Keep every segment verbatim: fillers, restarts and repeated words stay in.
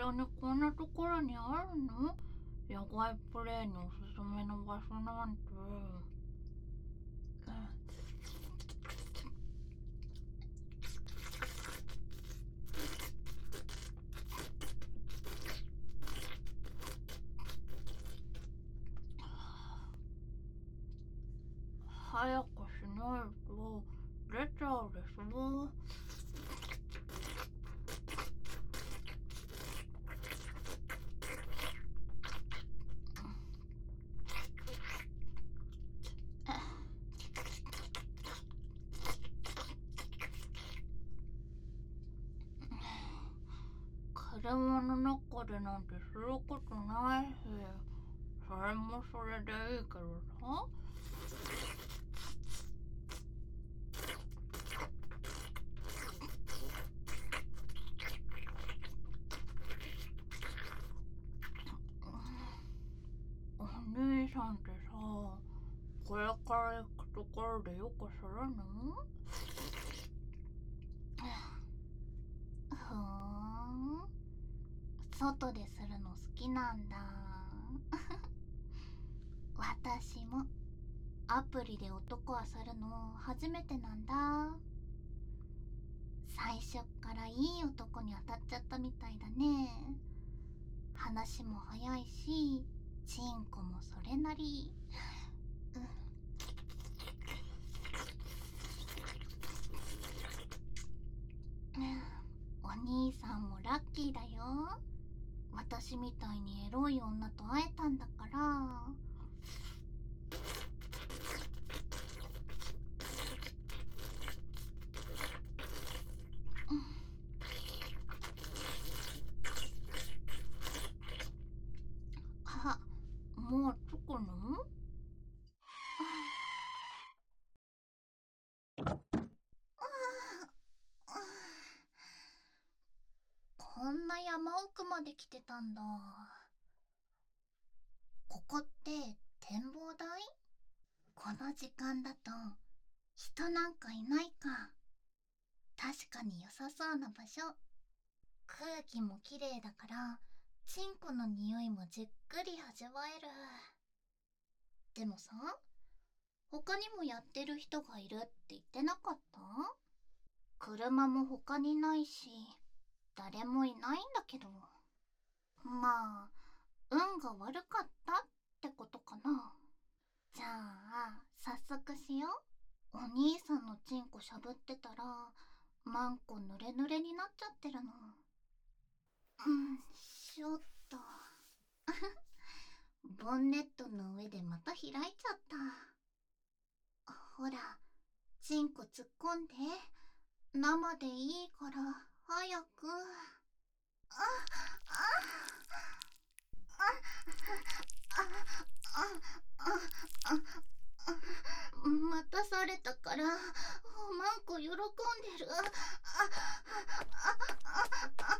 当にこんなところにあるの？野外プレイにおすすめの場所なんて。早くしないと出ちゃうでしょ。車の中でなんてすることないし、それもそれでいいけどさ。お兄さんってさ、これから行くところでよくするの？ふーん、外でするの好きなんだ。私もアプリで男はするの初めてなんだ。最初っからいい男に当たっちゃったみたいだね。話も早いし、チンコもそれなり。うん、お兄さんもラッキーだよ。私みたいにエロい女と会えたんだから。あ、もう着くの？こんな山奥まで来てたんだ。ここって展望台？この時間だと人なんかいないか。確かに良さそうな場所。空気もきれいだからチンコの匂いもじっくり味わえる。でもさ、他にもやってる人がいるって言ってなかった？車も他にないし誰もいないんだけど。まあ運が悪かったってことかな。じゃあ早速しよう。お兄さんのチンコしゃぶってたらマンコぬれぬれになっちゃってるの。うんしょっと。ボンネットの上でまた開いちゃった。ほら、チンコ突っ込んで。生でいいから早く。あああああああまたされたからマンコ喜んでる。あああ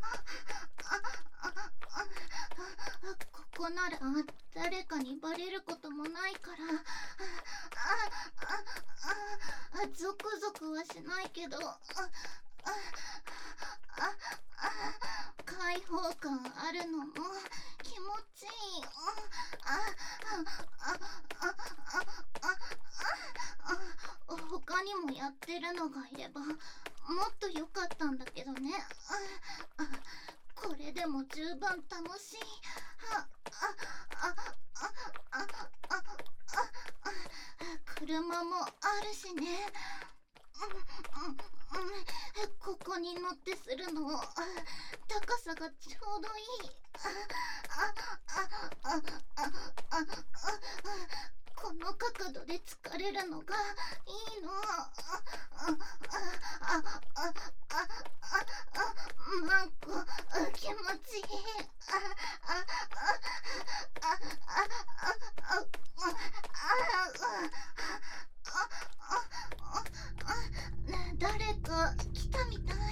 ここなら誰かにバレることもないから。あああゾクゾクはしないけど、あああ開放感あるのも気持ちいい。あああああ他にもやってるのがいればもっと良かったんだけどね。あこれでも十分楽しい。ああああああ車もあるしね。ここに乗ってするの高さがちょうどいい。この角度で疲れるのがいいの。なんか気持ちいい。誰か来たみたい。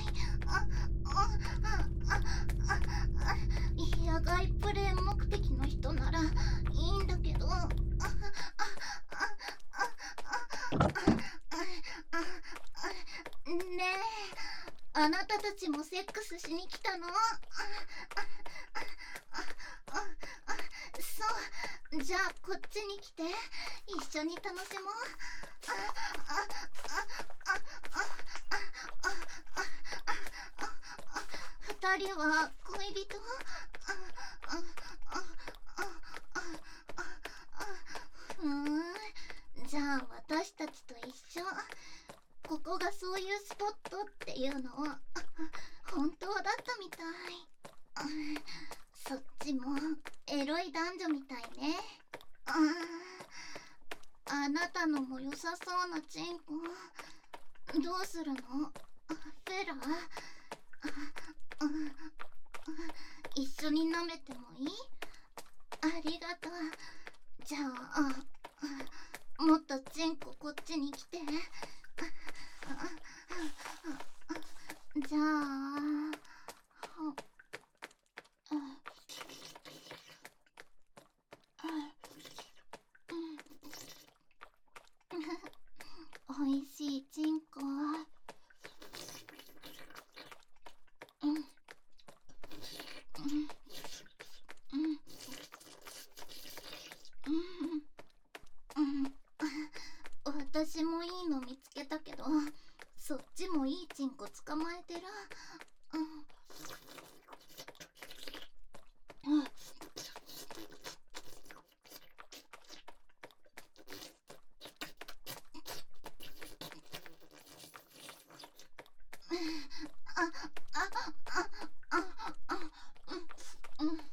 野外プレイ目的の人ならいいんだけど。ねえ、あなたたちもセックスしに来たの？ じゃあこっちに来て、一緒に楽しもう。ああああああああ二人は恋人？ああああああふーん、じゃあ私たちと一緒。ここがそういうスポットっていうのは本当だったみたい。そっちもエロい男女みたいね。ああなたのも良さそうなチンコどうするの？フェラ？一緒に舐めてもいい？ありがとう。じゃあもっとチンコこっちに来て。じゃあおいしいチンコ。うんうんうんうん。私もいいの見つけたけど、そっちもいいチンコ捕まえてる。うんうん。あああああうんうん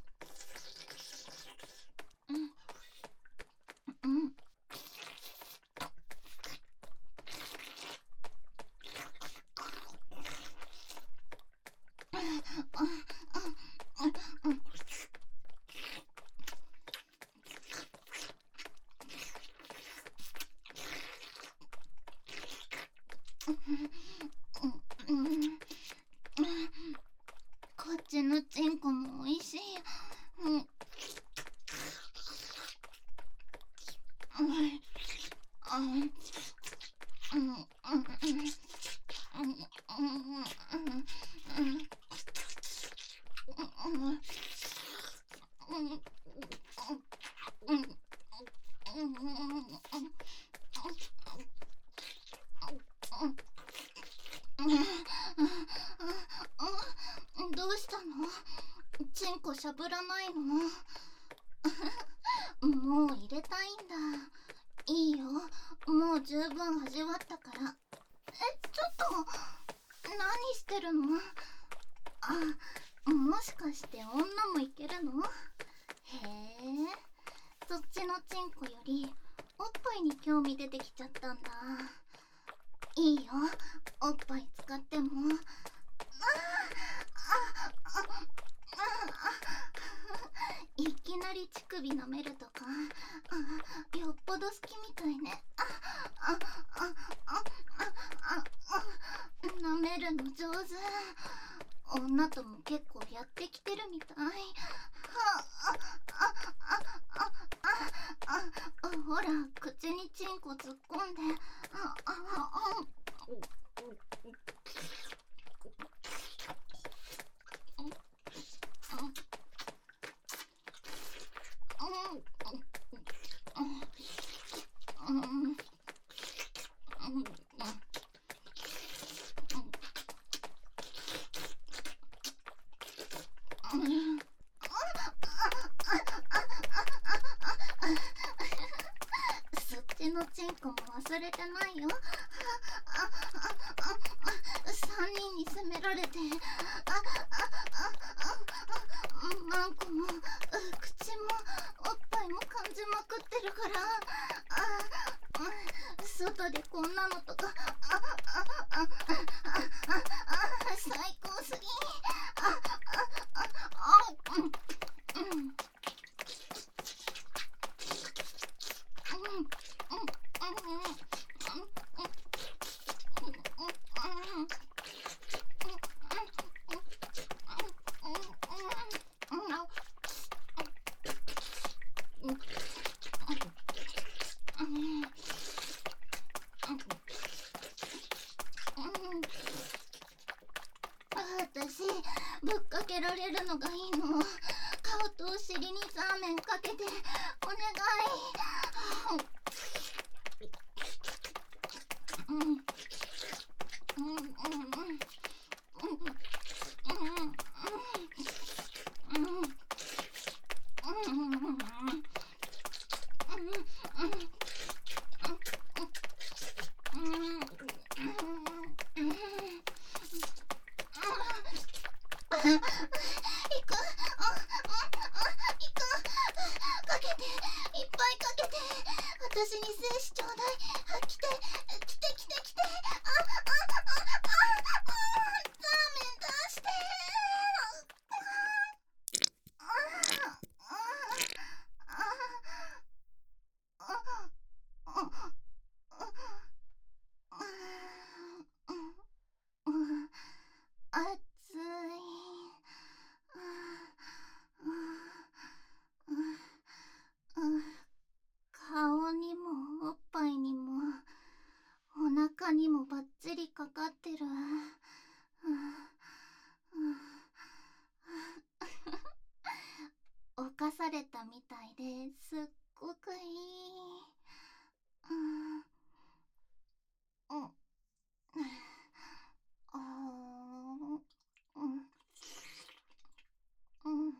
うんうん。こっちのチンコもおいしい。うんうんどうしたの？チンコしゃぶらないの？もう入れたいんだ。いいよ、もう十分味わったから。え、ちょっと何してるの？あ、もしかして女もいけるの？へえ、そっちのチンコよりおっぱいに興味出てきちゃったんだ。いいよ、おっぱい使っても。いきなり乳首舐めるとか、あ、よっぽど好きみたいね。ああああああ舐めるの上手。女とも結構やってきてるみたい。はああああああほら、口にチンコ突っ込んで。あああそっちのチンコも忘れてないよ。三人に責められて、あああマンコも口もおっぱいも感じまくってるから、あ外でこんなのとか、あああああ最高すぎ。ああああうんうん私ぶっかけられるのがいいの。顔とお尻にザーメンかけてお願ちょうだい。あ、来て来て来て来て。ああああああ、ラーメン出して。ああああああああ、熱い。顔にもおっぱいにもお腹にもバッチリかかってる。犯されたみたいですっごくいい。うんうんあーうんうん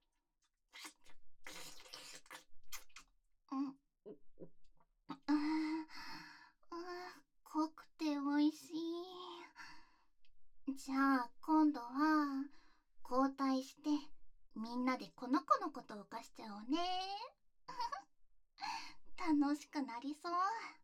うんあーあー濃くて美味しい。じゃあ今度は交代してみんなでこの子のことを犯しちゃおうね。楽しくなりそう。